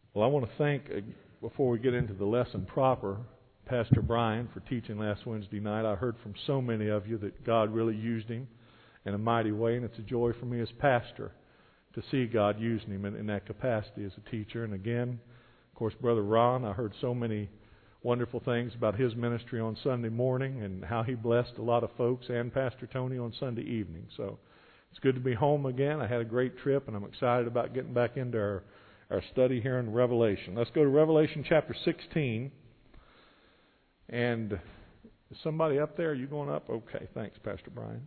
Well, I want to thank, before we get into the lesson proper, Pastor Brian for teaching last Wednesday night. I heard from so many of you that God really used him in a mighty way, and it's a joy for me as pastor to see God using him in that capacity as a teacher. And again, of course, Brother Ron, I heard so many wonderful things about his ministry on Sunday morning and how he blessed a lot of folks, and Pastor Tony on Sunday evening. So it's good to be home again. I had a great trip, and I'm excited about getting back into our study here in Revelation. Let's go to Revelation chapter 16. And is somebody up there? Are you going up? Okay, thanks, Pastor Brian.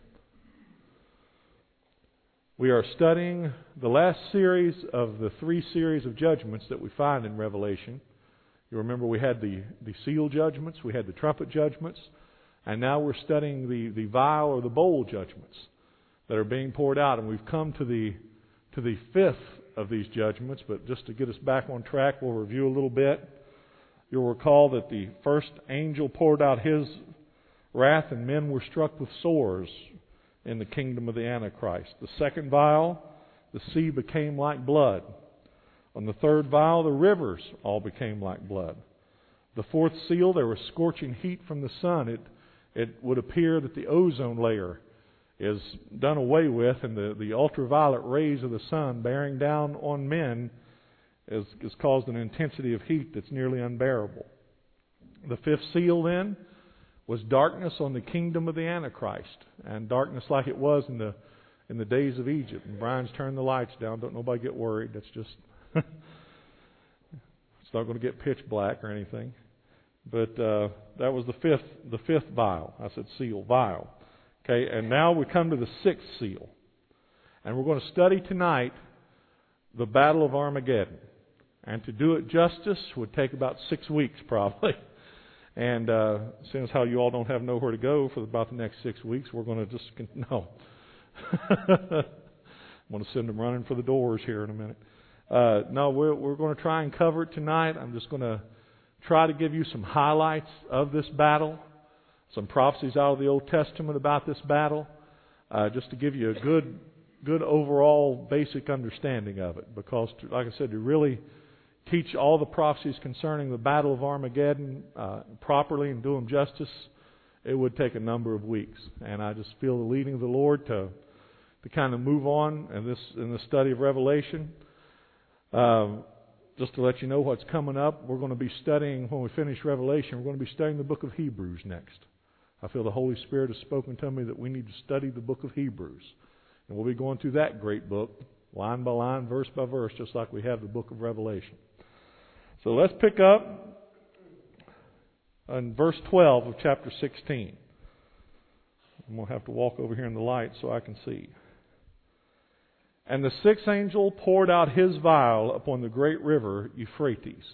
We are studying the last series of the 3 series of judgments that we find in Revelation. You remember we had the seal judgments, we had the trumpet judgments, and now we're studying the vial or the bowl judgments that are being poured out. And we've come to the 5th of these judgments, but just to get us back on track, we'll review a little bit. You'll recall that the first angel poured out his wrath, and men were struck with sores in the kingdom of the Antichrist. The second vial, the sea became like blood. On the third vial, the rivers all became like blood. The 4th seal, there was scorching heat from the sun. It would appear that the ozone layer is done away with, and the ultraviolet rays of the sun bearing down on men has caused an intensity of heat that's nearly unbearable. The 5th seal then was darkness on the kingdom of the Antichrist, and darkness like it was in the days of Egypt. And Brian's turned the lights down. Don't nobody get worried. That's just it's not going to get pitch black or anything. But that was the fifth vial. I said seal, vial. Okay, and now we come to the 6th seal, and we're going to study tonight the Battle of Armageddon. And to do it justice would take about 6 weeks probably. And since how you all don't have nowhere to go for about the next 6 weeks, we're going to just, no. I'm going to send them running for the doors here in a minute. No, we're going to try and cover it tonight. I'm just going to try to give you some highlights of this battle, some prophecies out of the Old Testament about this battle, just to give you a good overall basic understanding of it. Because, like I said, to really teach all the prophecies concerning the Battle of Armageddon properly and do them justice, it would take a number of weeks. And I just feel the leading of the Lord to kind of move on in the study of Revelation. Just to let you know what's coming up, we're going to be studying, when we finish Revelation, we're going to be studying the book of Hebrews next. I feel the Holy Spirit has spoken to me that we need to study the book of Hebrews. And we'll be going through that great book, line by line, verse by verse, just like we have the book of Revelation. So let's pick up in verse 12 of chapter 16. I'm going to have to walk over here in the light so I can see. And the 6th angel poured out his vial upon the great river Euphrates.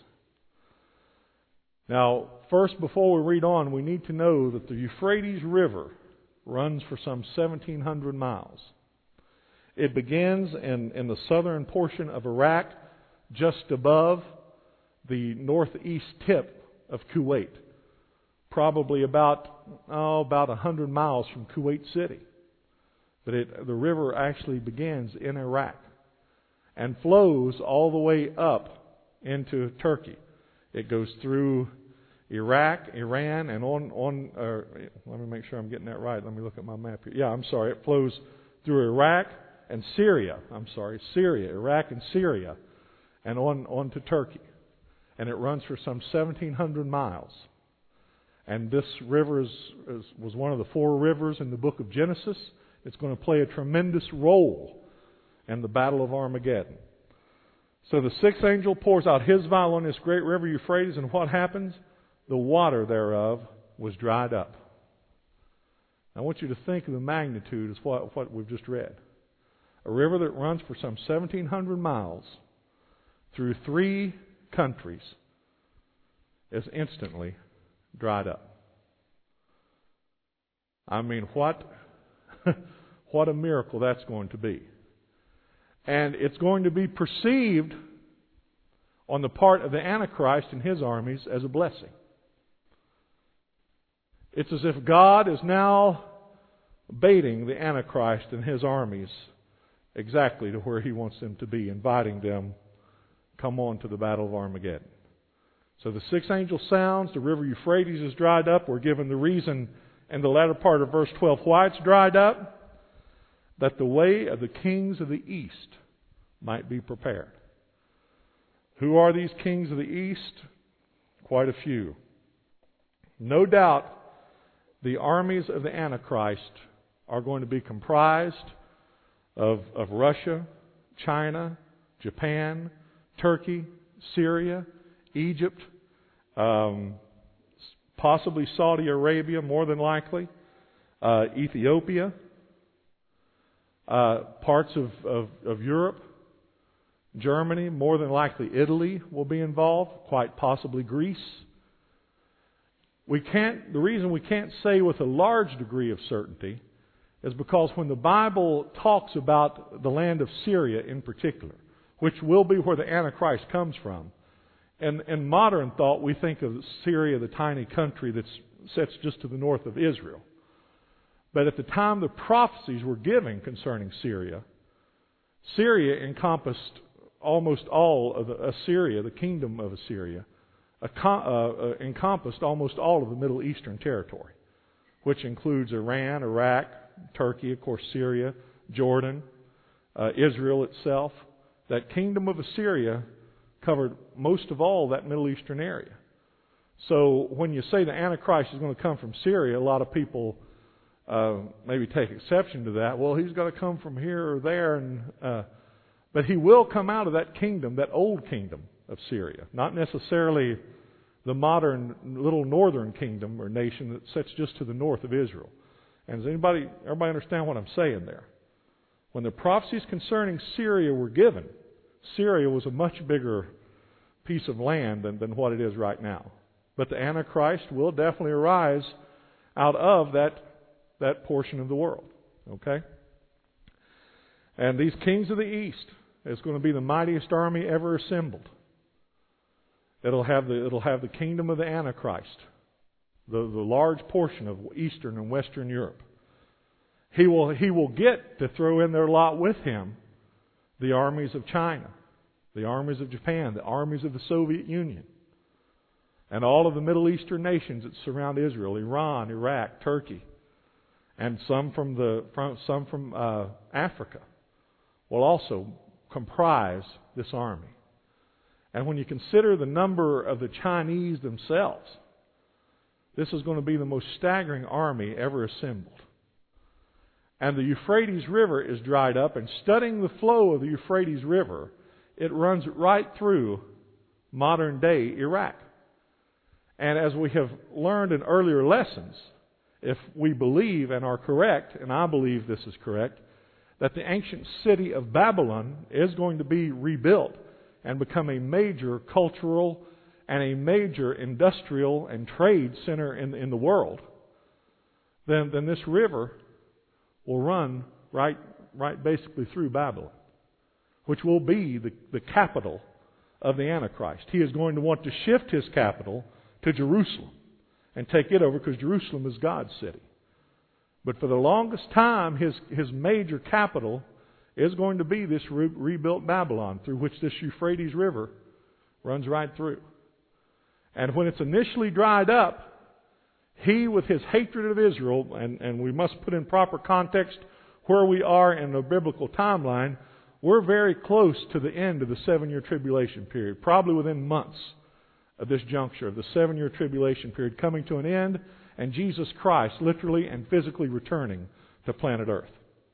Now, first, before we read on, we need to know that the Euphrates River runs for some 1,700 miles. It begins in the southern portion of Iraq, just above the northeast tip of Kuwait, probably about 100 miles from Kuwait City. But the river actually begins in Iraq and flows all the way up into Turkey. It goes through Iraq, Iran, and on. Let me make sure I'm getting that right. Let me look at my map here. Yeah, I'm sorry. It flows through Iraq and Syria. Syria, Iraq and Syria, and on to Turkey. And it runs for some 1,700 miles. And this river was one of the 4 rivers in the book of Genesis. It's going to play a tremendous role in the Battle of Armageddon. So the 6th angel pours out his vial on this great river Euphrates, and what happens? The water thereof was dried up. I want you to think of the magnitude of what we've just read. A river that runs for some 1,700 miles through 3 countries is instantly dried up. I mean, what a miracle that's going to be. And it's going to be perceived on the part of the Antichrist and his armies as a blessing. It's as if God is now baiting the Antichrist and his armies exactly to where He wants them to be, inviting them come on to the Battle of Armageddon. So the sixth angel sounds, the river Euphrates is dried up. We're given the reason in the latter part of verse 12 why it's dried up, that the way of the kings of the east might be prepared. Who are these kings of the east? Quite a few. No doubt the armies of the Antichrist are going to be comprised of Russia, China, Japan, Turkey, Syria, Egypt, possibly Saudi Arabia, more than likely, Ethiopia, parts of Europe, Germany, more than likely Italy will be involved, quite possibly Greece. The reason we can't say with a large degree of certainty is because when the Bible talks about the land of Syria in particular, which will be where the Antichrist comes from, and in modern thought we think of Syria, the tiny country that sits just to the north of Israel. But at the time the prophecies were given concerning Syria, Syria encompassed almost all of Assyria, the kingdom of Assyria, encompassed almost all of the Middle Eastern territory, which includes Iran, Iraq, Turkey, of course, Syria, Jordan, Israel itself. That kingdom of Assyria covered most of all that Middle Eastern area. So when you say the Antichrist is going to come from Syria, a lot of people maybe take exception to that. Well, he's got to come from here or there, but he will come out of that kingdom, that old kingdom of Syria, not necessarily the modern little northern kingdom or nation that sits just to the north of Israel. And does everybody understand what I'm saying there? When the prophecies concerning Syria were given, Syria was a much bigger piece of land than what it is right now. But the Antichrist will definitely arise out of that portion of the world. Okay? And these kings of the east is going to be the mightiest army ever assembled. It'll have the kingdom of the Antichrist, the large portion of Eastern and Western Europe. He will get to throw in their lot with him the armies of China, the armies of Japan, the armies of the Soviet Union, and all of the Middle Eastern nations that surround Israel, Iran, Iraq, Turkey, and some from Africa will also comprise this army. And when you consider the number of the Chinese themselves, this is going to be the most staggering army ever assembled. And the Euphrates River is dried up, and studying the flow of the Euphrates River, it runs right through modern-day Iraq. And as we have learned in earlier lessons, if we believe and are correct, and I believe this is correct, that the ancient city of Babylon is going to be rebuilt and become a major cultural and a major industrial and trade center in the world, then this river will run right basically through Babylon, which will be the capital of the Antichrist. He is going to want to shift his capital to Jerusalem and take it over because Jerusalem is God's city. But for the longest time, his major capital is going to be this rebuilt Babylon, through which this Euphrates River runs right through. And when it's initially dried up, he, with his hatred of Israel, and we must put in proper context where we are in the biblical timeline, we're very close to the end of the 7-year tribulation period, probably within months of this juncture of the 7-year tribulation period coming to an end, and Jesus Christ literally and physically returning to planet Earth.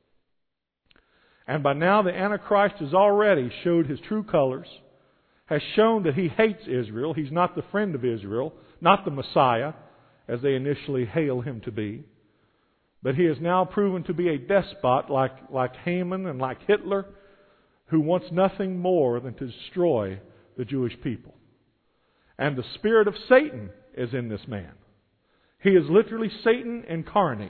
And by now the Antichrist has already showed his true colors, has shown that he hates Israel. He's not the friend of Israel, not the Messiah, as they initially hail him to be. But he has now proven to be a despot like Haman and like Hitler, who wants nothing more than to destroy the Jewish people. And the spirit of Satan is in this man. He is literally Satan incarnate.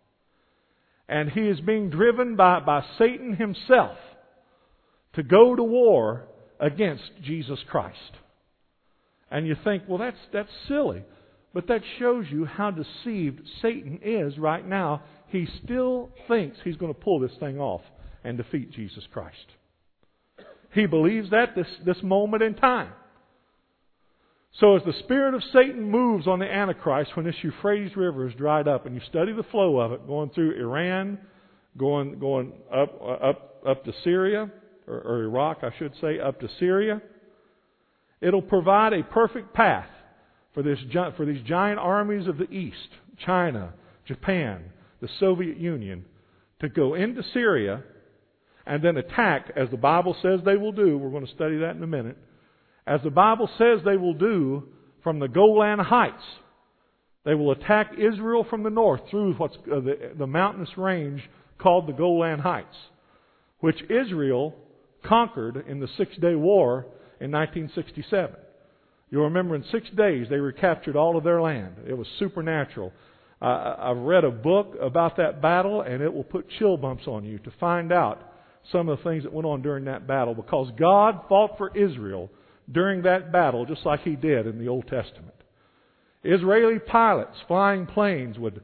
And he is being driven by Satan himself to go to war against Jesus Christ. And you think, well, that's silly. But that shows you how deceived Satan is right now. He still thinks he's going to pull this thing off and defeat Jesus Christ. He believes that this moment in time. So as the spirit of Satan moves on the Antichrist, when this Euphrates River is dried up, and you study the flow of it, going through Iran, going up to Syria, or Iraq, I should say, up to Syria, it'll provide a perfect path for these giant armies of the East, China, Japan, the Soviet Union, to go into Syria and then attack, as the Bible says they will do. We're going to study that in a minute. As the Bible says they will do from the Golan Heights. They will attack Israel from the north through what's the mountainous range called the Golan Heights, which Israel conquered in the Six-Day War in 1967. You'll remember in 6 days they recaptured all of their land. It was supernatural. I've read a book about that battle, and it will put chill bumps on you to find out some of the things that went on during that battle, because God fought for Israel during that battle just like He did in the Old Testament. Israeli pilots flying planes would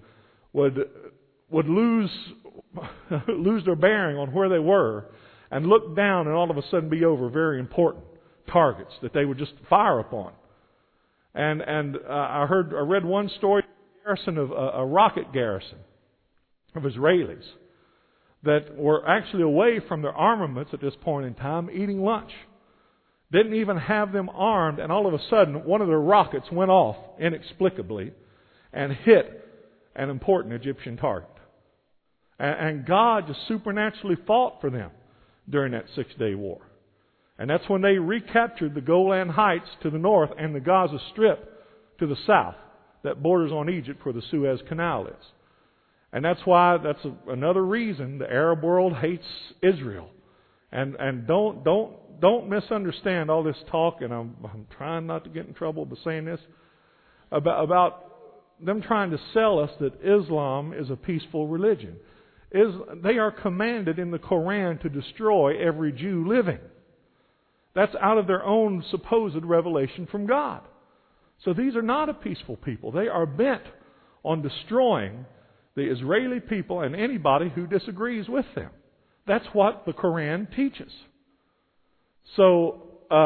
lose their bearing on where they were and look down and all of a sudden be over very important targets that they would just fire upon. And I read one story of a rocket garrison of Israelis that were actually away from their armaments at this point in time, eating lunch. Didn't even have them armed, and all of a sudden one of their rockets went off inexplicably and hit an important Egyptian target. And God just supernaturally fought for them during that 6-day war. And that's when they recaptured the Golan Heights to the north and the Gaza Strip to the south that borders on Egypt where the Suez Canal is. And that's why, that's another reason the Arab world hates Israel. And don't misunderstand all this talk, and I'm trying not to get in trouble by saying this, about them trying to sell us that Islam is a peaceful religion. They are commanded in the Koran to destroy every Jew living. That's out of their own supposed revelation from God. So these are not a peaceful people. They are bent on destroying the Israeli people and anybody who disagrees with them. That's what the Koran teaches. So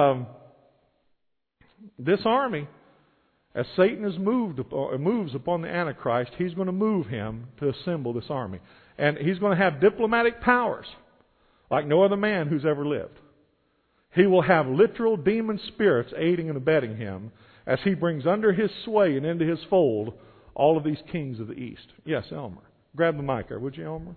this army, as Satan moves upon the Antichrist, he's going to move him to assemble this army. And he's going to have diplomatic powers like no other man who's ever lived. He will have literal demon spirits aiding and abetting him as he brings under his sway and into his fold all of these kings of the East. Yes, Elmer. Grab the mic there, would you, Elmer?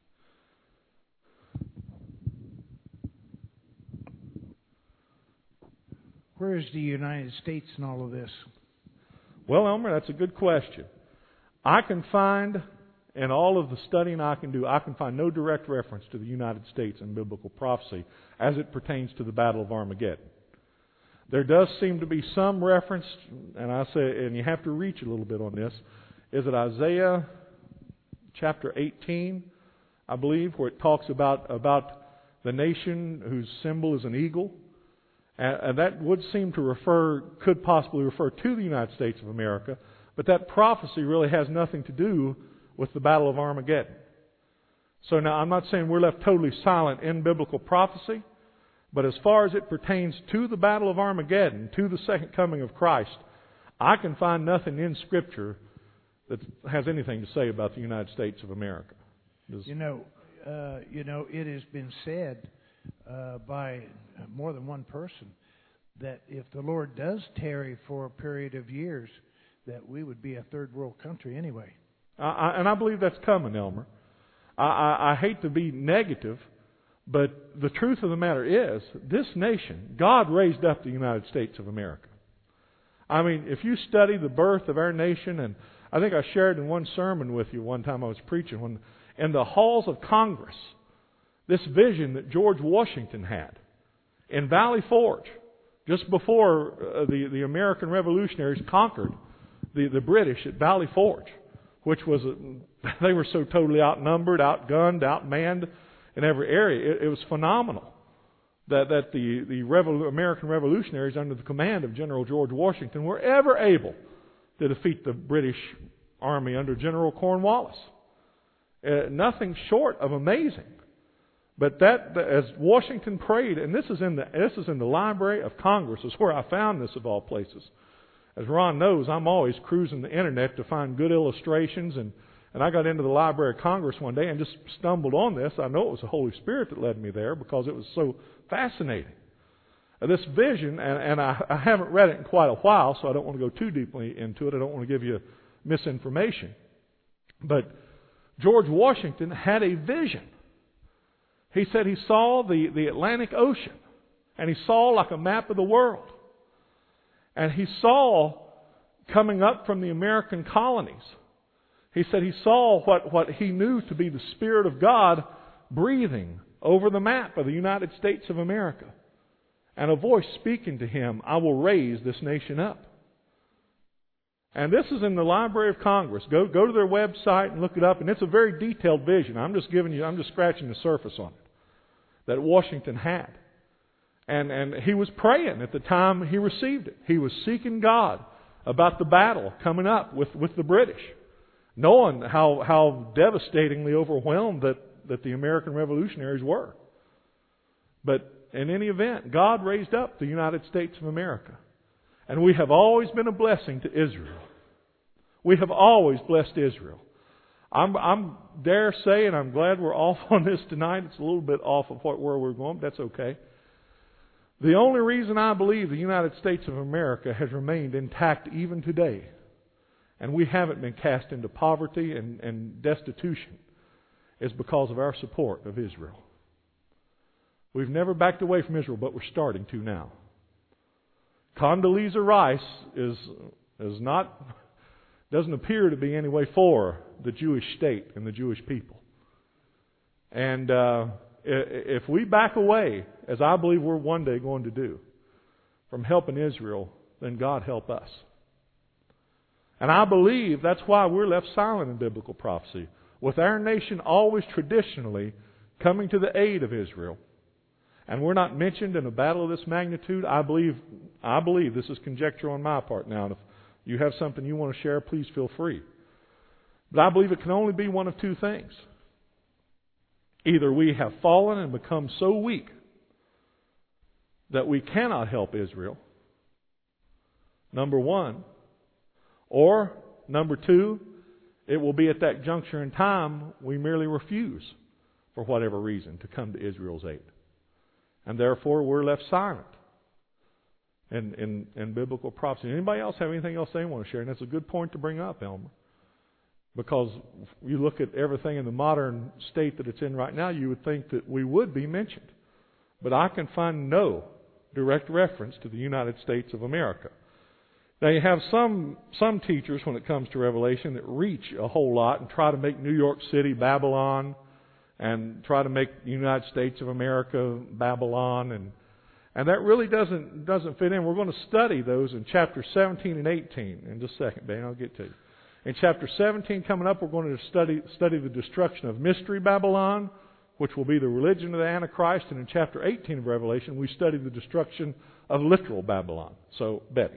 Where is the United States in all of this? Well, Elmer, that's a good question. I can find, in all of the studying I can do, I can find no direct reference to the United States in biblical prophecy as it pertains to the Battle of Armageddon. There does seem to be some reference, and I say, and you have to reach a little bit on this, is it Isaiah chapter 18, I believe, where it talks about the nation whose symbol is an eagle. And that would seem to could possibly refer to the United States of America, but that prophecy really has nothing to do with the Battle of Armageddon. So now, I'm not saying we're left totally silent in biblical prophecy, but as far as it pertains to the Battle of Armageddon, to the second coming of Christ, I can find nothing in Scripture that has anything to say about the United States of America. You know, it has been said by more than one person that if the Lord does tarry for a period of years, that we would be a third world country anyway. And I believe that's coming, Elmer. I hate to be negative, but the truth of the matter is, this nation, God raised up the United States of America. I mean, if you study the birth of our nation, and I think I shared in one sermon with you one time I was preaching, when in the halls of Congress, this vision that George Washington had in Valley Forge, just before the American revolutionaries conquered the British at Valley Forge, which was, they were so totally outnumbered, outgunned, outmanned in every area. It was phenomenal that the American revolutionaries under the command of General George Washington were ever able to defeat the British army under General Cornwallis. Nothing short of amazing. But as Washington prayed, and this is in the Library of Congress, is where I found this of all places. As Ron knows, I'm always cruising the internet to find good illustrations, and I got into the Library of Congress one day and just stumbled on this. I know it was the Holy Spirit that led me there because it was so fascinating. This vision, and I haven't read it in quite a while, so I don't want to go too deeply into it. I don't want to give you misinformation. But George Washington had a vision. He said he saw the Atlantic Ocean, and he saw like a map of the world. And he saw coming up from the American colonies. He said he saw what he knew to be the Spirit of God breathing over the map of the United States of America. And a voice speaking to him, I will raise this nation up. And this is in the Library of Congress. Go to their website and look it up. And it's a very detailed vision. I'm just scratching the surface on it that Washington had. And he was praying at the time he received it. He was seeking God about the battle coming up with the British, knowing how devastatingly overwhelmed that the American revolutionaries were. But in any event, God raised up the United States of America. And we have always been a blessing to Israel. We have always blessed Israel. I'm dare say, and I'm glad we're off on this tonight. It's a little bit off of where we're going, but that's okay. The only reason I believe the United States of America has remained intact even today, and we haven't been cast into poverty and destitution, is because of our support of Israel. We've never backed away from Israel, but we're starting to now. Condoleezza Rice doesn't appear to be any way for the Jewish state and the Jewish people. And if we back away, as I believe we're one day going to do, from helping Israel, then God help us. And I believe that's why we're left silent in biblical prophecy, with our nation always traditionally coming to the aid of Israel. And we're not mentioned in a battle of this magnitude. I believe this is conjecture on my part now. And if you have something you want to share, please feel free. But I believe it can only be one of two things. Either we have fallen and become so weak that we cannot help Israel, number one. Or, number two, it will be at that juncture in time we merely refuse, for whatever reason, to come to Israel's aid. And therefore we're left silent in biblical prophecy. Anybody else have anything else they want to share? And that's a good point to bring up, Elmer. Because you look at everything in the modern state that it's in right now, you would think that we would be mentioned. But I can find no direct reference to the United States of America. Now you have some teachers when it comes to Revelation that reach a whole lot and try to make New York City Babylon and try to make the United States of America Babylon, and that really doesn't fit in. We're going to study those in chapter 17 and 18 in just a second, Ben. I'll get to you. In chapter 17 coming up, we're going to study the destruction of Mystery Babylon, which will be the religion of the Antichrist. And in chapter 18 of Revelation, we study the destruction of literal Babylon. So, Betty.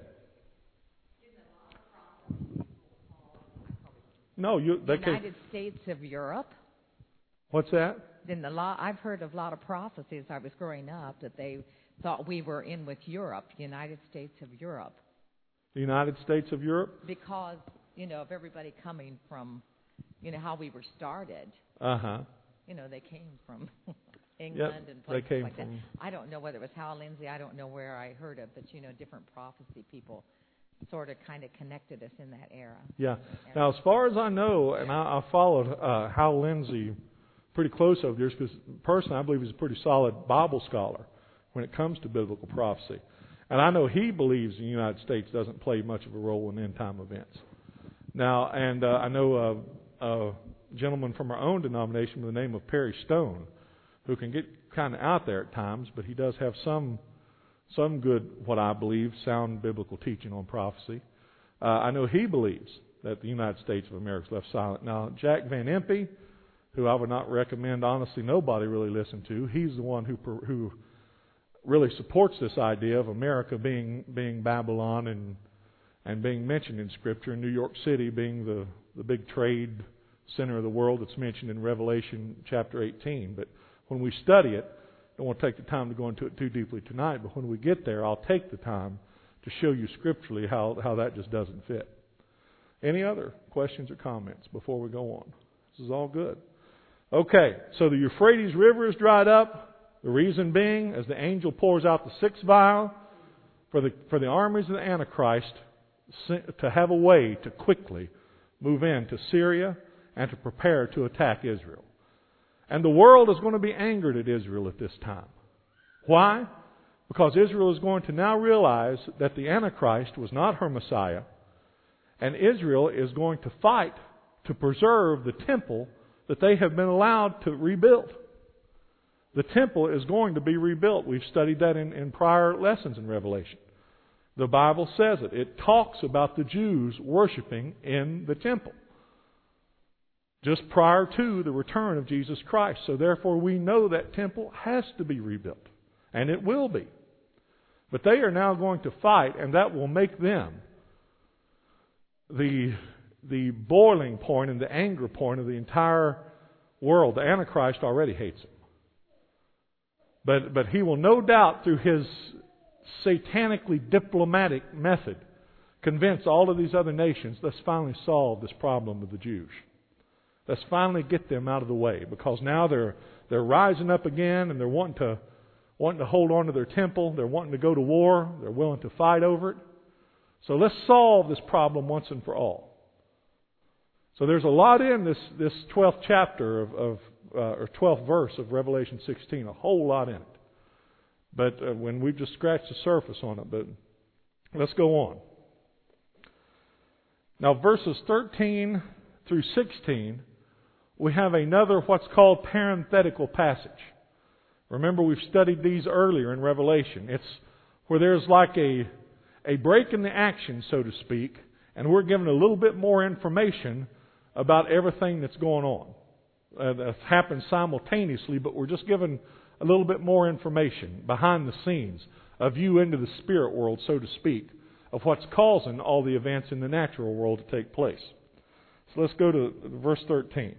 No, they can't. United States of Europe. What's that? I've heard of a lot of prophecies. I was growing up that they thought we were in with Europe, United States of Europe. The United States of Europe? Because, of everybody coming from, how we were started. Uh-huh. They came from England and places they came like from... that. I don't know whether it was Hal Lindsey. I don't know where I heard it, but, different prophecy people sort of kind of connected us in that era. Yeah. Now, as far as I know, and I followed Hal Lindsey pretty close over the years, because personally I believe he's a pretty solid Bible scholar when it comes to biblical prophecy. And I know he believes the United States doesn't play much of a role in end-time events. Now, and I know a gentleman from our own denomination by the name of Perry Stone, who can get kind of out there at times, but he does have some good, what I believe, sound biblical teaching on prophecy. I know he believes that the United States of America is left silent. Now, Jack Van Impe, who I would not recommend, honestly, nobody really listen to, he's the one who really supports this idea of America being Babylon and being mentioned in Scripture, and New York City being the big trade center of the world that's mentioned in Revelation chapter 18. But When we study it, I don't want to take the time to go into it too deeply tonight, but when we get there, I'll take the time to show you scripturally how that just doesn't fit. Any other questions or comments before we go on? This is all good. Okay, so the Euphrates River is dried up. The reason being, as the angel pours out the sixth vial, for the armies of the Antichrist to have a way to quickly move into Syria and to prepare to attack Israel. And the world is going to be angered at Israel at this time. Why? Because Israel is going to now realize that the Antichrist was not her Messiah, and Israel is going to fight to preserve the temple that they have been allowed to rebuild. The temple is going to be rebuilt. We've studied that in prior lessons in Revelation. The Bible says it. It talks about the Jews worshiping in the temple just prior to the return of Jesus Christ. So therefore we know that temple has to be rebuilt. And it will be. But they are now going to fight, and that will make them the boiling point and the anger point of the entire world. The Antichrist already hates him. But he will no doubt, through his satanically diplomatic method, convince all of these other nations, let's finally solve this problem of the Jews. Let's finally get them out of the way, because now they're rising up again, and they're wanting to hold on to their temple. They're wanting to go to war. They're willing to fight over it. So let's solve this problem once and for all. So there's a lot in this 12th chapter or 12th verse of Revelation 16, a whole lot in it. But when we've just scratched the surface on it, but let's go on. Now verses 13 through 16, we have another what's called parenthetical passage. Remember, we've studied these earlier in Revelation. It's where there's like a break in the action, so to speak, and we're given a little bit more information about everything that's going on. That happens simultaneously, but we're just given a little bit more information behind the scenes, a view into the spirit world, so to speak, of what's causing all the events in the natural world to take place. So let's go to verse 13.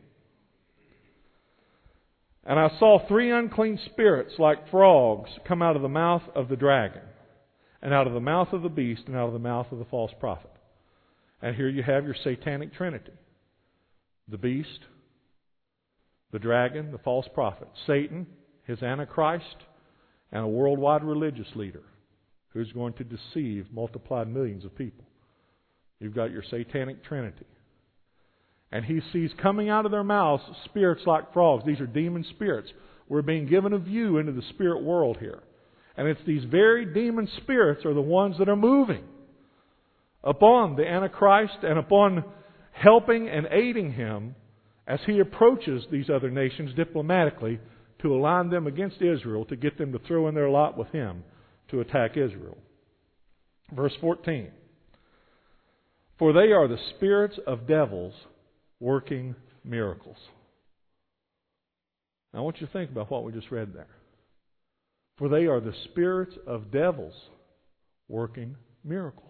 And I saw 3 unclean spirits like frogs come out of the mouth of the dragon, and out of the mouth of the beast, and out of the mouth of the false prophet. And here you have your satanic trinity. The beast, the dragon, the false prophet. Satan, his Antichrist, and a worldwide religious leader who's going to deceive multiplied millions of people. You've got your satanic trinity. And he sees coming out of their mouths spirits like frogs. These are demon spirits. We're being given a view into the spirit world here. And it's these very demon spirits are the ones that are moving upon the Antichrist and upon helping and aiding him as he approaches these other nations diplomatically to align them against Israel, to get them to throw in their lot with him to attack Israel. Verse 14. For they are the spirits of devils working miracles. Now I want you to think about what we just read there. For they are the spirits of devils working miracles.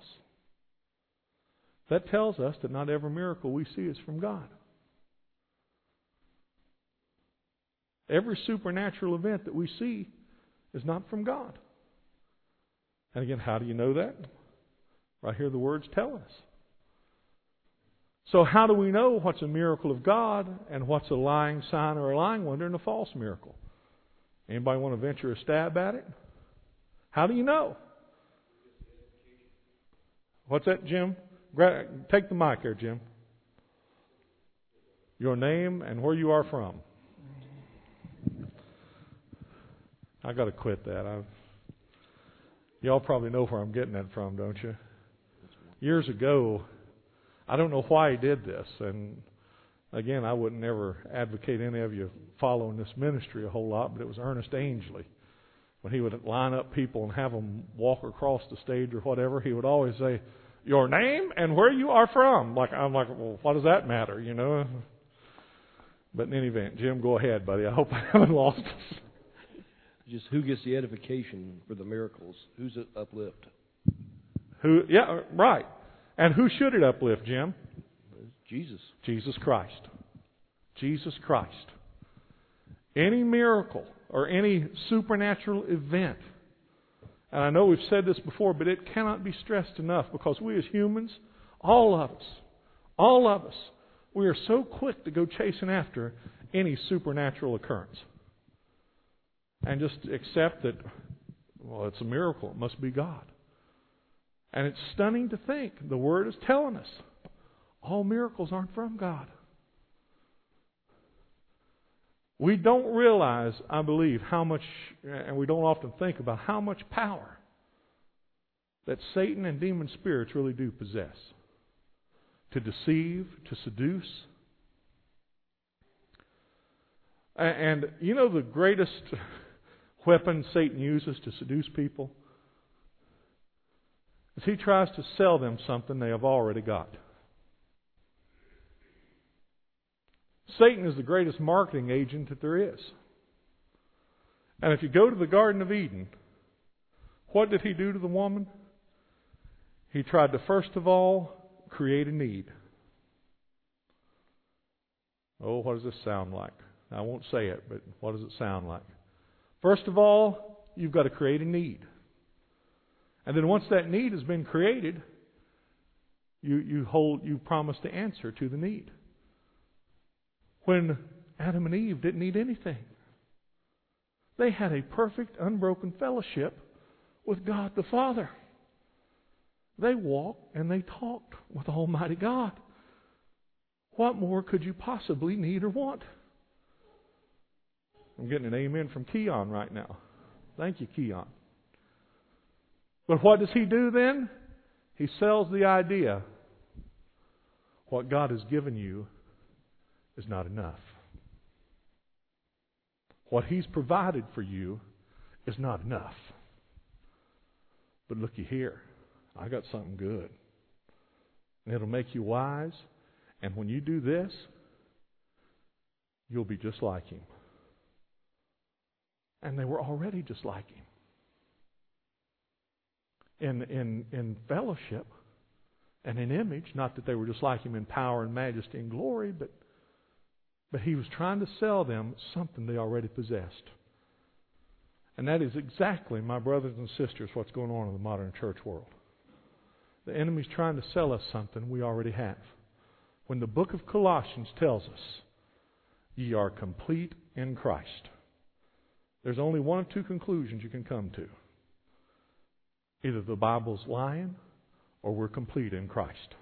That tells us that not every miracle we see is from God. Every supernatural event that we see is not from God. And again, how do you know that? Right here the words tell us. So how do we know what's a miracle of God and what's a lying sign or a lying wonder and a false miracle? Anybody want to venture a stab at it? How do you know? What's that, Jim? Take the mic here, Jim. Your name and where you are from. I got to quit that. Y'all probably know where I'm getting that from, don't you? Years ago, I don't know why he did this, and again, I wouldn't never advocate any of you following this ministry a whole lot, but it was Ernest Angley. When he would line up people and have them walk across the stage or whatever, he would always say, your name and where you are from. I'm like, well, what does that matter, you know? But in any event, Jim, go ahead, buddy. I hope I haven't lost us. Just who gets the edification for the miracles? Who's it uplift? Yeah, right. And who should it uplift, Jim? Jesus. Jesus Christ. Jesus Christ. Any miracle or any supernatural event, and I know we've said this before, but it cannot be stressed enough, because we as humans, all of us, we are so quick to go chasing after any supernatural occurrence. And just accept that, well, it's a miracle. It must be God. And it's stunning to think. The Word is telling us all miracles aren't from God. We don't realize, I believe, how much, and we don't often think about how much power that Satan and demon spirits really do possess. To deceive, to seduce. And you know the greatest weapon Satan uses to seduce people? Is he tries to sell them something they have already got. Satan is the greatest marketing agent that there is. And if you go to the Garden of Eden, what did he do to the woman? He tried to first of all create a need. Oh, what does this sound like? I won't say it, but what does it sound like? First of all, you've got to create a need. And then once that need has been created, you promise to answer to the need. When Adam and Eve didn't need anything. They had a perfect, unbroken fellowship with God the Father. They walked and they talked with Almighty God. What more could you possibly need or want? I'm getting an amen from Keon right now. Thank you, Keon. But what does he do then? He sells the idea what God has given you is not enough. What He's provided for you is not enough. But looky here, I got something good. And it'll make you wise. And when you do this, you'll be just like Him. And they were already just like Him. In fellowship and in image, not that they were just like Him in power and majesty and glory, but He was trying to sell them something they already possessed. And that is exactly, my brothers and sisters, what's going on in the modern church world. The enemy's trying to sell us something we already have. When the book of Colossians tells us, ye are complete in Christ, there's only one of two conclusions you can come to. Either the Bible's lying or we're complete in Christ.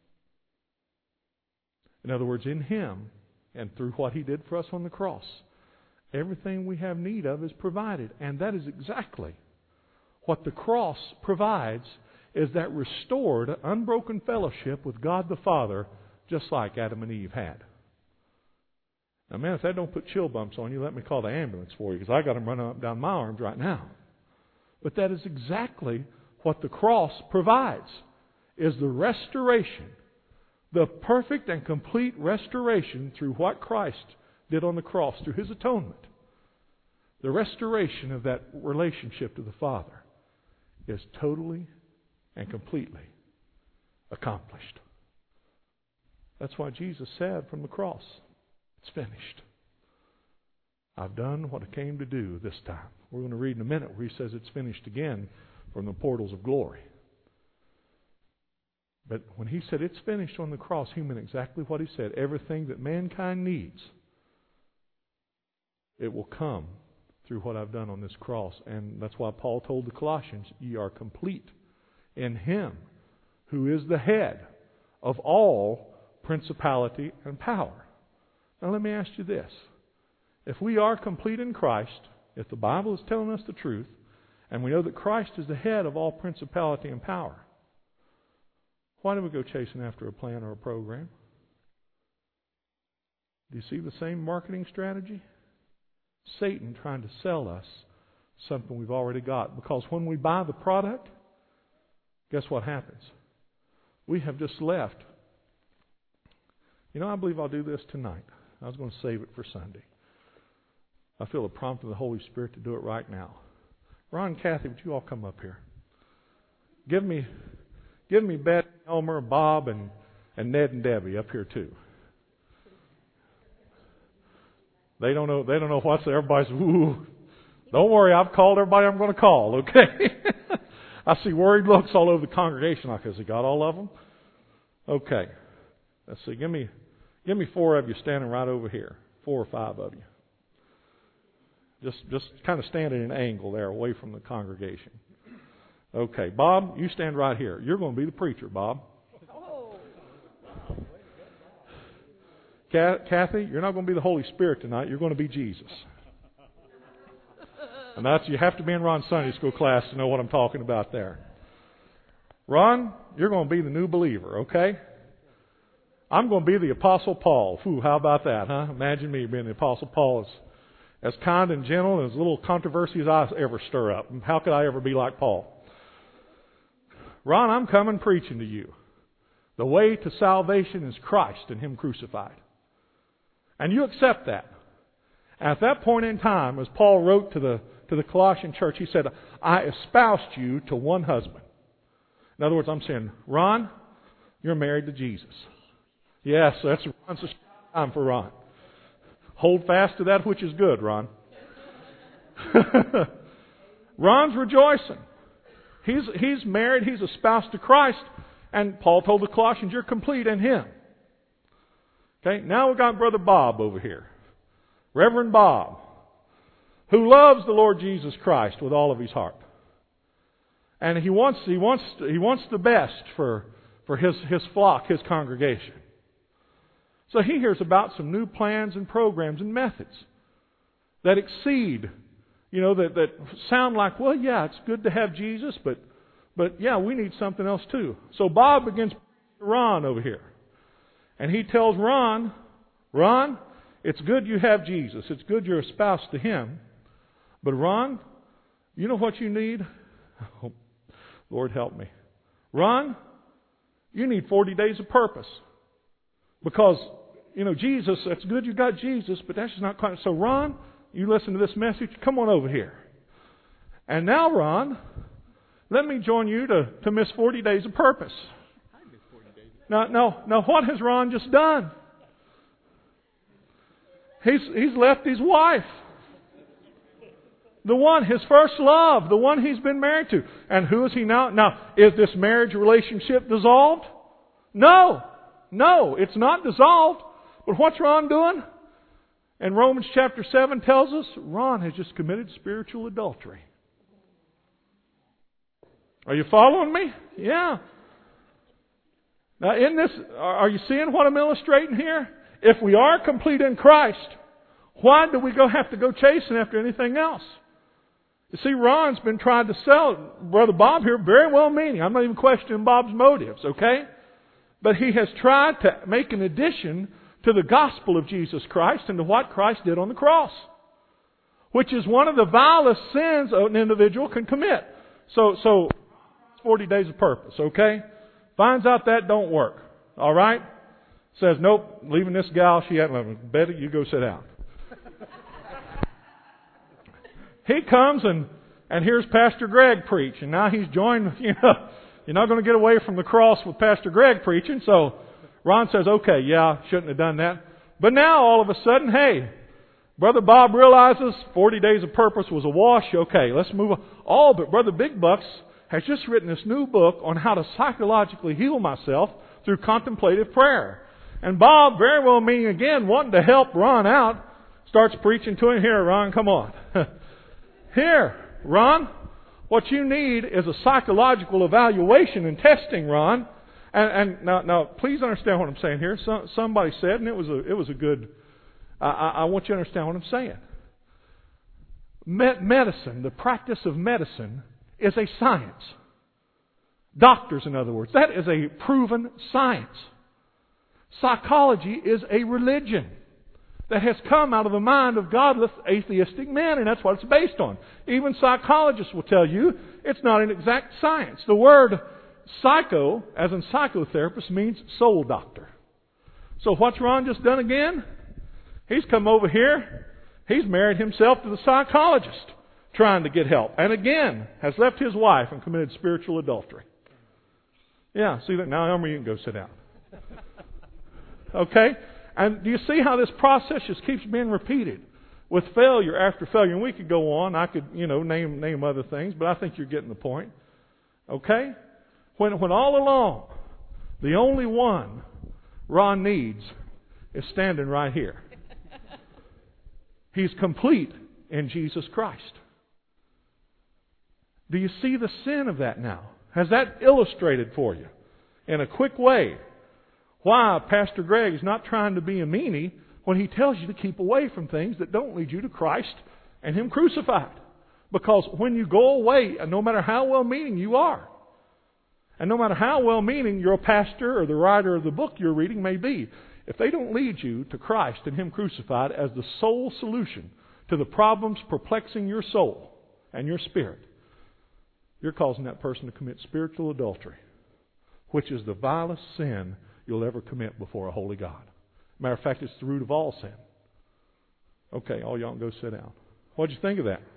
In other words, in Him and through what He did for us on the cross, everything we have need of is provided. And that is exactly what the cross provides, is that restored, unbroken fellowship with God the Father, just like Adam and Eve had. Now, man, if that don't put chill bumps on you, let me call the ambulance for you, because I got them running up and down my arms right now. But that is exactly what the cross provides, is the restoration, the perfect and complete restoration through what Christ did on the cross, through His atonement. The restoration of that relationship to the Father is totally and completely accomplished. That's why Jesus said from the cross, it's finished. I've done what I came to do this time. We're going to read in a minute where He says it's finished again from the portals of glory. But when He said it's finished on the cross, He meant exactly what He said. Everything that mankind needs, it will come through what I've done on this cross. And that's why Paul told the Colossians, ye are complete in Him who is the head of all principality and power. Now let me ask you this. If we are complete in Christ, if the Bible is telling us the truth, and we know that Christ is the head of all principality and power, why do we go chasing after a plan or a program? Do you see the same marketing strategy? Satan trying to sell us something we've already got. Because when we buy the product, guess what happens? We have just left. You know, I believe I'll do this tonight. I was going to save it for Sunday. I feel a prompt of the Holy Spirit to do it right now. Ron and Kathy, would you all come up here? Give me Beth, Elmer, Bob, and Ned and Debbie up here too. They don't know what's there. Everybody's, ooh. Don't worry, I've called everybody I'm going to call, okay? I see worried looks all over the congregation. Like, has he got all of them? Okay. Let's see. Give me 4 of you standing right over here. 4 or 5 of you. Just kind of stand at an angle there, away from the congregation. Okay, Bob, you stand right here. You're going to be the preacher, Bob. Kathy, you're not going to be the Holy Spirit tonight. You're going to be Jesus. And you have to be in Ron's Sunday school class to know what I'm talking about there. Ron, you're going to be the new believer, okay? I'm going to be the Apostle Paul. Whew, how about that, huh? Imagine me being the Apostle Paul, as kind and gentle and as little controversy as I ever stir up. How could I ever be like Paul? Ron, I'm coming preaching to you. The way to salvation is Christ and Him crucified. And you accept that. At that point in time, as Paul wrote to the Colossian church, he said, I espoused you to one husband. In other words, I'm saying, Ron, you're married to Jesus. Yes, that's a time for Ron. Hold fast to that which is good, Ron. Ron's rejoicing. He's married, he's espoused to Christ, and Paul told the Colossians, you're complete in Him. Okay, now we've got Brother Bob over here. Reverend Bob, who loves the Lord Jesus Christ with all of his heart. And he wants the best for his flock, his congregation. So he hears about some new plans and programs and methods that exceed, that sound like, well, yeah, it's good to have Jesus, but yeah, we need something else too. So Bob begins to Ron over here. And he tells Ron, it's good you have Jesus. It's good you're espoused to Him. But Ron, you know what you need? Oh, Lord help me. Ron, you need 40 days of purpose. Because, Jesus, that's good you got Jesus, but that's just not quite. So Ron, you listen to this message, come on over here. And now, Ron, let me join you to miss 40 days of purpose. Now, what has Ron just done? He's left his wife. The one, his first love, the one he's been married to. And who is he now? Now, is this marriage relationship dissolved? No, it's not dissolved. But what's Ron doing? And Romans chapter 7 tells us Ron has just committed spiritual adultery. Are you following me? Yeah. Now, in this, are you seeing what I'm illustrating here? If we are complete in Christ, why do we have to go chasing after anything else? You see, Ron's been trying to sell Brother Bob here, very well meaning. I'm not even questioning Bob's motives, okay? But he has tried to make an addition to the gospel of Jesus Christ and to what Christ did on the cross, which is one of the vilest sins an individual can commit. So 40 days of purpose, okay? Finds out that don't work, all right? Says, nope, leaving this gal, she hadn't left me. Betty, you go sit down. He comes and hears Pastor Greg preach, and now he's joined, you're not going to get away from the cross with Pastor Greg preaching, so Ron says, okay, yeah, shouldn't have done that. But now, all of a sudden, hey, Brother Bob realizes 40 days of purpose was a wash. Okay, let's move on. Oh, but Brother Big Bucks has just written this new book on how to psychologically heal myself through contemplative prayer. And Bob, very well meaning again, wanting to help Ron out, starts preaching to him. Here, Ron, come on. Here, Ron, what you need is a psychological evaluation and testing, Ron. And now, please understand what I'm saying here. Somebody said, and it was a good. I want you to understand what I'm saying. Medicine, the practice of medicine, is a science. Doctors, in other words, that is a proven science. Psychology is a religion that has come out of the mind of godless, atheistic men, and that's what it's based on. Even psychologists will tell you it's not an exact science. The word psycho, as in psychotherapist, means soul doctor. So what's Ron just done again? He's come over here. He's married himself to the psychologist, trying to get help. And again, has left his wife and committed spiritual adultery. Yeah, see that? Now, Elmer, you can go sit down. Okay? And do you see how this process just keeps being repeated? with failure after failure. And we could go on. I could, name other things, but I think you're getting the point. Okay? When all along, the only one Ron needs is standing right here. He's complete in Jesus Christ. Do you see the sin of that now? Has that illustrated for you in a quick way why Pastor Greg is not trying to be a meanie when he tells you to keep away from things that don't lead you to Christ and Him crucified? Because when you go away, and no matter how well-meaning you are, and no matter how well-meaning your pastor or the writer of the book you're reading may be, if they don't lead you to Christ and Him crucified as the sole solution to the problems perplexing your soul and your spirit, you're causing that person to commit spiritual adultery, which is the vilest sin you'll ever commit before a holy God. Matter of fact, it's the root of all sin. Okay, all y'all can go sit down. What'd you think of that?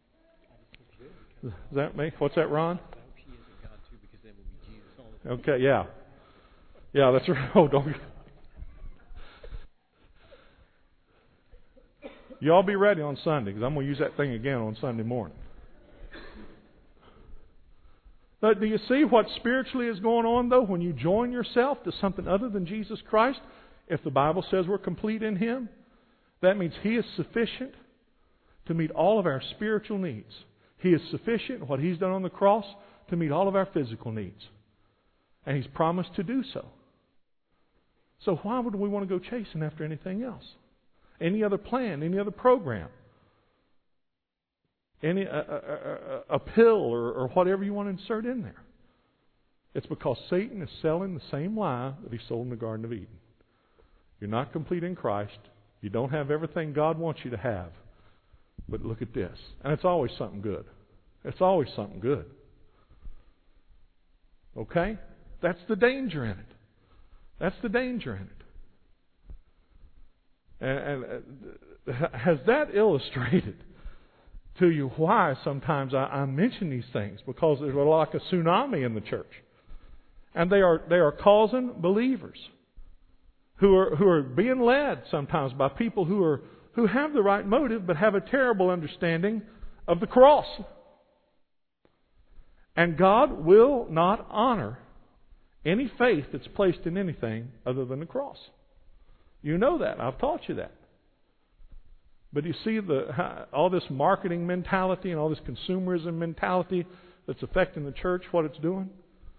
Is that me? What's that, Ron? Okay, yeah. Yeah, that's right. Oh, don't. Y'all be ready on Sunday, because I'm going to use that thing again on Sunday morning. But do you see what spiritually is going on, though, when you join yourself to something other than Jesus Christ? If the Bible says we're complete in Him, that means He is sufficient to meet all of our spiritual needs. He is sufficient, what He's done on the cross, to meet all of our physical needs. And He's promised to do so. So why would we want to go chasing after anything else? Any other plan, any other program, any a pill or whatever you want to insert in there? It's because Satan is selling the same lie that he sold in the Garden of Eden. You're not complete in Christ. You don't have everything God wants you to have. But look at this. And it's always something good. It's always something good. Okay? That's the danger in it. That's the danger in it. And has that illustrated to you why sometimes I mention these things? Because there's like a tsunami in the church. And they are causing believers who are being led sometimes by people who have the right motive but have a terrible understanding of the cross. And God will not honor any faith that's placed in anything other than the cross. You know that. I've taught you that. But you see all this marketing mentality and all this consumerism mentality that's affecting the church, what it's doing?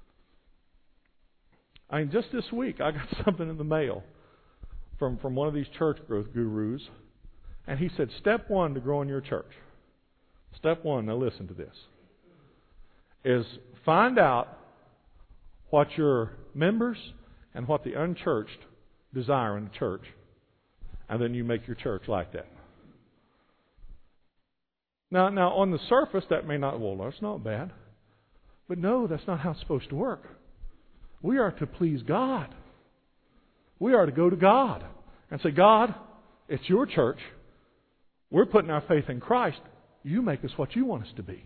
I mean, just this week, I got something in the mail from one of these church growth gurus. And he said, step one to grow in your church. Step one, now listen to this, is find out what your members and what the unchurched desire in the church. And then you make your church like that. Now on the surface, that may not, well, that's not bad. But no, that's not how it's supposed to work. We are to please God. We are to go to God and say, God, it's your church. We're putting our faith in Christ. You make us what you want us to be.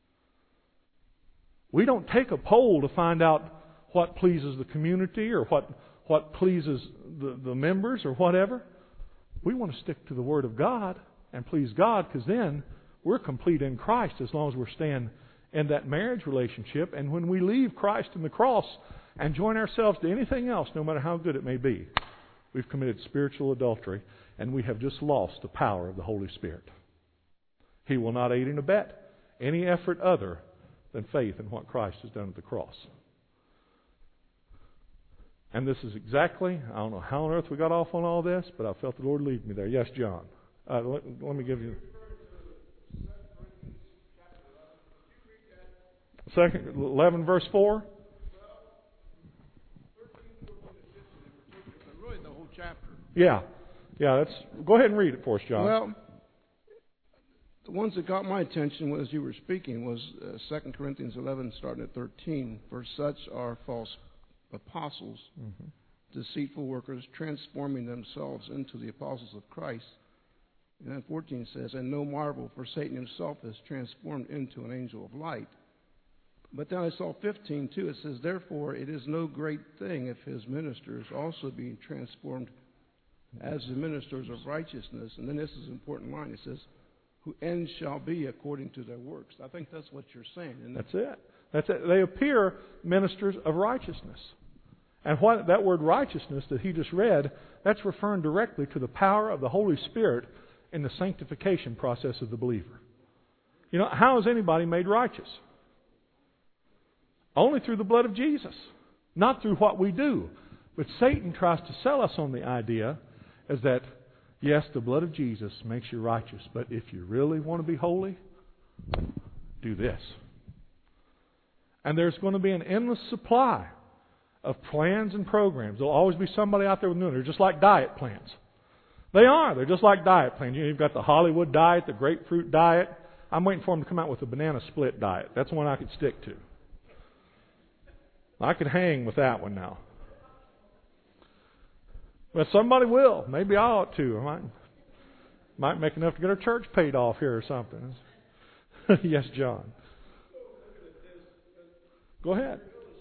We don't take a poll to find out what pleases the community or what pleases the members or whatever. We want to stick to the Word of God and please God, because then we're complete in Christ as long as we're staying in that marriage relationship. And when we leave Christ and the cross and join ourselves to anything else, no matter how good it may be, we've committed spiritual adultery and we have just lost the power of the Holy Spirit. He will not aid and abet any effort other than faith in what Christ has done at the cross. And this is exactly, I don't know how on earth we got off on all this, but I felt the Lord lead me there. Yes, John. Let me give you 11 verse 4. Really the whole chapter. Yeah. Go ahead and read it for us, John. Well, the ones that got my attention as you were speaking was 2 Corinthians 11, starting at 13. For such are false apostles, deceitful workers, transforming themselves into the apostles of Christ. And then 14 says, and no marvel, for Satan himself is transformed into an angel of light. But then I saw 15 too. It says, therefore it is no great thing if his ministers also be transformed as the ministers of righteousness. And then this is an important line. It says, who end shall be according to their works. I think that's what you're saying. Isn't it? That's it. They appear ministers of righteousness. And what that word righteousness that he just read, that's referring directly to the power of the Holy Spirit in the sanctification process of the believer. You know, how is anybody made righteous? Only through the blood of Jesus, not through what we do. But Satan tries to sell us on the idea as that, yes, the blood of Jesus makes you righteous, but if you really want to be holy, do this. And there's going to be an endless supply of plans and programs. There'll always be somebody out there with new. They're just like diet plans. They are. They're just like diet plans. You know, you've got the Hollywood diet, the grapefruit diet. I'm waiting for them to come out with the banana split diet. That's one I could stick to. I could hang with that one now. But somebody will. Maybe I ought to. I might make enough to get our church paid off here or something. Yes, John. Go ahead.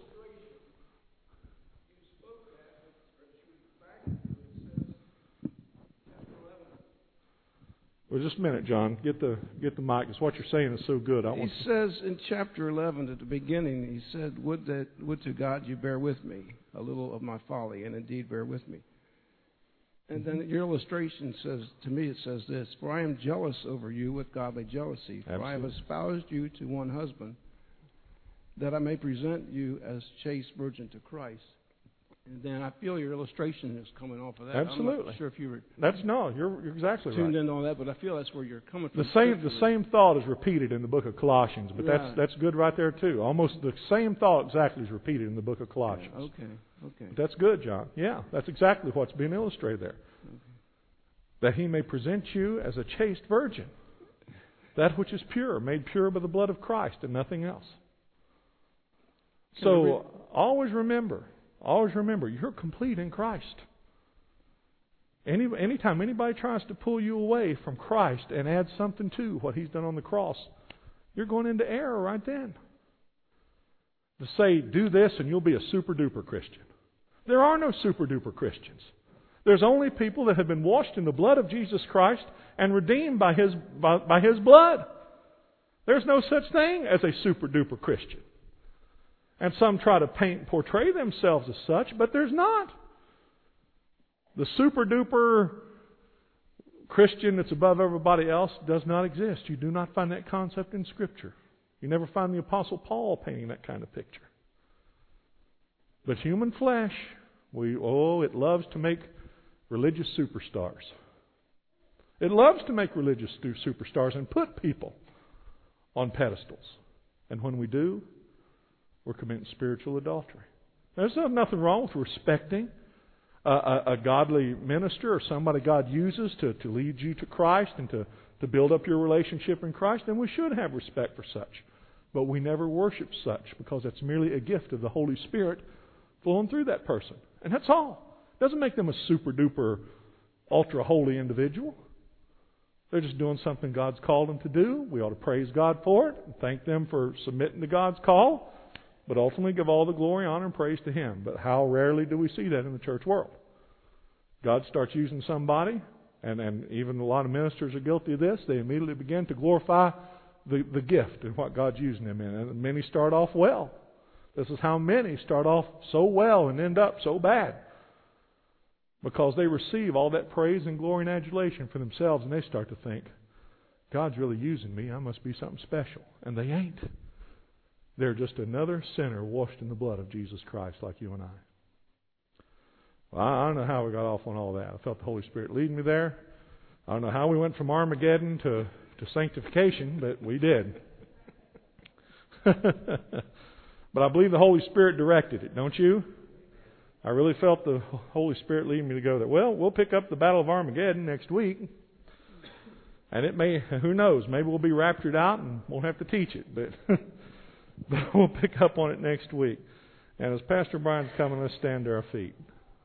Well, just a minute, John. Get the mic. Because what you're saying is so good. He says in chapter 11 at the beginning, he said, would to God you bear with me a little of my folly, and indeed bear with me. And then your illustration says, to me it says this, for I am jealous over you with godly jealousy, for I have espoused you to one husband, that I may present you as chaste virgin to Christ. And then I feel your illustration is coming off of that. Absolutely. I'm not sure if you were you're exactly tuned right. in on that, but I feel that's where you're coming from. The same thought is repeated in the book of Colossians, but that's good right there too. Almost the same thought exactly is repeated in the book of Colossians. Okay. But that's good, John. Yeah, that's exactly what's being illustrated there. Okay. That he may present you as a chaste virgin, that which is pure, made pure by the blood of Christ and nothing else. So always remember, you're complete in Christ. Anytime anybody tries to pull you away from Christ and add something to what He's done on the cross, you're going into error right then. To say, do this and you'll be a super duper Christian. There are no super duper Christians. There's only people that have been washed in the blood of Jesus Christ and redeemed by His blood. There's no such thing as a super duper Christian. And some try to paint and portray themselves as such, but there's not. The super duper Christian that's above everybody else does not exist. You do not find that concept in Scripture. You never find the Apostle Paul painting that kind of picture. But human flesh, it loves to make religious superstars. It loves to make religious superstars and put people on pedestals. And when we do, we're committing spiritual adultery. There's nothing wrong with respecting a godly minister or somebody God uses to lead you to Christ and to build up your relationship in Christ, and we should have respect for such. But we never worship such because it's merely a gift of the Holy Spirit flowing through that person. And that's all. It doesn't make them a super duper ultra holy individual. They're just doing something God's called them to do. We ought to praise God for it and thank them for submitting to God's call. But ultimately give all the glory, honor, and praise to Him. But how rarely do we see that in the church world? God starts using somebody, and even a lot of ministers are guilty of this. They immediately begin to glorify the gift and what God's using them in. And many start off well. This is how many start off so well and end up so bad. Because they receive all that praise and glory and adulation for themselves, and they start to think, God's really using me. I must be something special. And they ain't. They're just another sinner washed in the blood of Jesus Christ like you and I. Well, I don't know how we got off on all that. I felt the Holy Spirit leading me there. I don't know how we went from Armageddon to sanctification, but we did. But I believe the Holy Spirit directed it, don't you? I really felt the Holy Spirit leading me to go there. Well, we'll pick up the Battle of Armageddon next week. And it may, who knows, maybe we'll be raptured out and won't have to teach it. But we'll pick up on it next week. And as Pastor Brian's coming, let's stand to our feet.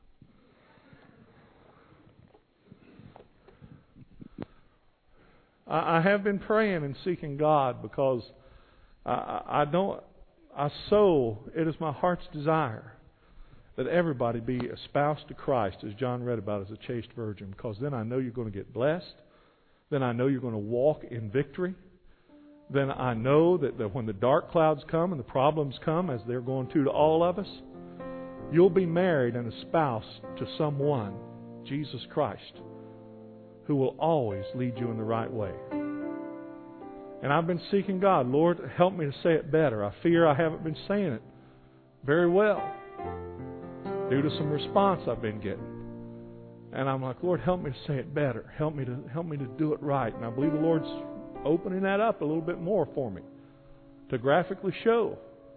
I have been praying and seeking God because it is my heart's desire that everybody be espoused to Christ, as John read about, as a chaste virgin, because then I know you're going to get blessed. Then I know you're going to walk in victory. Then I know that when the dark clouds come and the problems come, as they're going to all of us, you'll be married and espoused to someone, Jesus Christ, who will always lead you in the right way. And I've been seeking God, Lord, help me to say it better. I fear I haven't been saying it very well due to some response I've been getting. And I'm like, Lord, help me to say it better. Help me to do it right. And I believe the Lord's opening that up a little bit more for me to graphically show,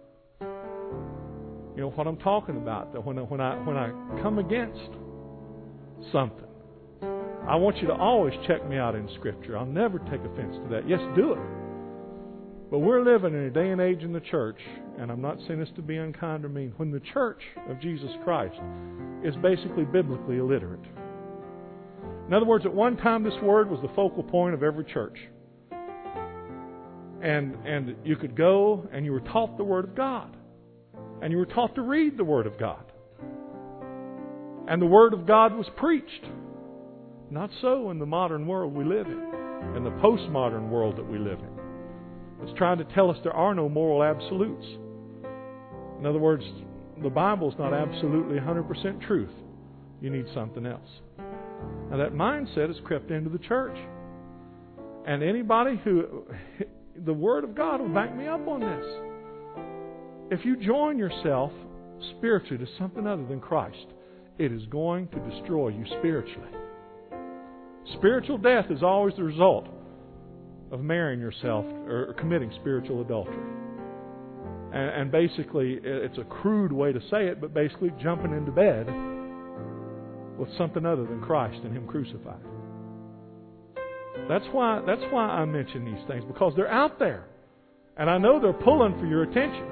what I'm talking about. That when I come against something, I want you to always check me out in Scripture. I'll never take offense to that. Yes, do it. But we're living in a day and age in the church, and I'm not saying this to be unkind or mean, when the church of Jesus Christ is basically biblically illiterate. In other words, at one time this word was the focal point of every church. And you could go and you were taught the Word of God. And you were taught to read the Word of God. And the Word of God was preached. Not so in the modern world we live in the postmodern world that we live in. It's trying to tell us there are no moral absolutes. In other words, the Bible's not absolutely 100% truth. You need something else. Now that mindset has crept into the church. And anybody the Word of God will back me up on this. If you join yourself spiritually to something other than Christ, it is going to destroy you spiritually. Spiritual death is always the result of marrying yourself or committing spiritual adultery. And basically, it's a crude way to say it, but basically jumping into bed with something other than Christ and Him crucified. That's why I mention these things, because they're out there. And I know they're pulling for your attention.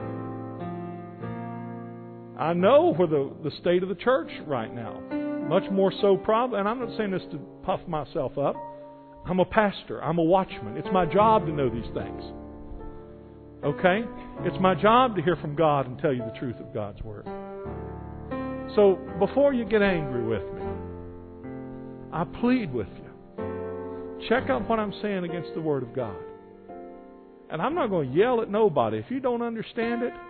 I know where the state of the church right now. Much more so probably, and I'm not saying this to puff myself up. I'm a pastor. I'm a watchman. It's my job to know these things. Okay? It's my job to hear from God and tell you the truth of God's Word. So, before you get angry with me, I plead with you. Check out what I'm saying against the Word of God. And I'm not going to yell at nobody. If you don't understand it,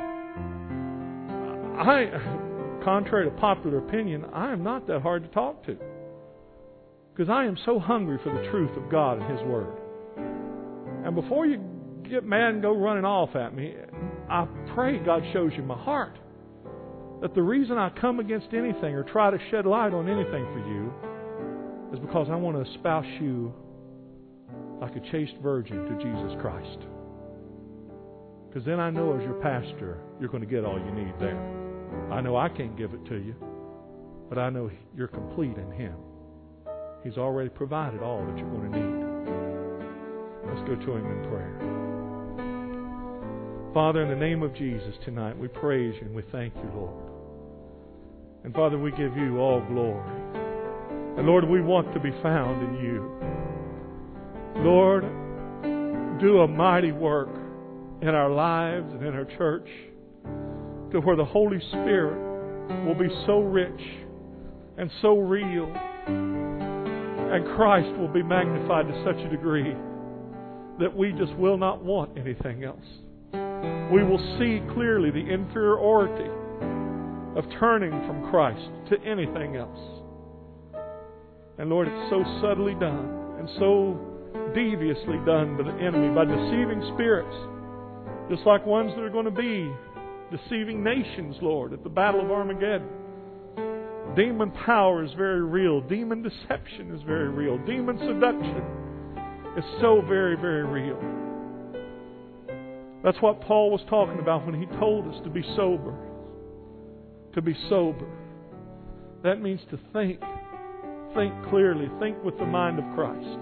contrary to popular opinion, I am not that hard to talk to. Because I am so hungry for the truth of God and His Word. And before you get mad and go running off at me, I pray God shows you my heart. That the reason I come against anything or try to shed light on anything for you is because I want to espouse you like a chaste virgin to Jesus Christ. Because then I know as your pastor, you're going to get all you need there. I know I can't give it to you, but I know you're complete in Him. He's already provided all that you're going to need. Let's go to Him in prayer. Father, in the name of Jesus tonight, we praise You and we thank You, Lord. And Father, we give You all glory. And Lord, we want to be found in You. Lord, do a mighty work in our lives and in our church to where the Holy Spirit will be so rich and so real, and Christ will be magnified to such a degree that we just will not want anything else. We will see clearly the inferiority of turning from Christ to anything else. And Lord, it's so subtly done and so deviously done by the enemy, by deceiving spirits, just like ones that are going to be deceiving nations, Lord, at the Battle of Armageddon. Demon power is very real. Demon deception is very real. Demon seduction is so very, very real. That's what Paul was talking about when he told us to be sober. To be sober. That means to think. Think clearly. Think with the mind of Christ.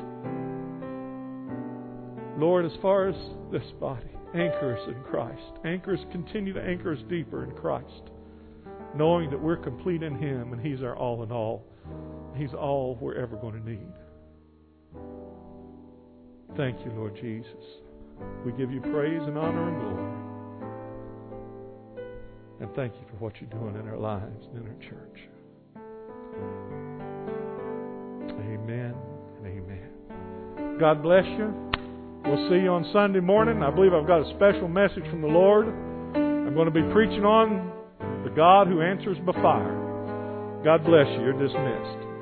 Lord, as far as this body, anchor us in Christ. Continue to anchor us deeper in Christ. Knowing that we're complete in Him and He's our all in all. He's all we're ever going to need. Thank You, Lord Jesus. We give You praise and honor and glory. And thank you for what you're doing in our lives and in our church. Amen and amen. God bless you. We'll see you on Sunday morning. I believe I've got a special message from the Lord. I'm going to be preaching on the God who answers by fire. God bless you. You're dismissed.